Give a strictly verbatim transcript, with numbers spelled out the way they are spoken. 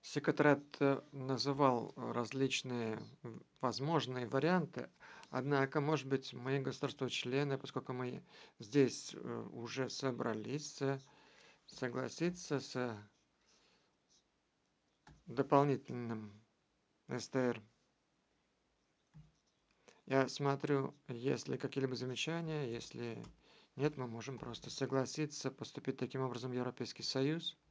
Секретариат э, называл э, различные в- возможные варианты, однако, может быть, мои государства-члены, поскольку мы здесь э, уже собрались, э, согласиться с дополнительным эс тэ эр. Я смотрю, есть ли какие-либо замечания, если нет, мы можем просто согласиться поступить таким образом в Европейский Союз.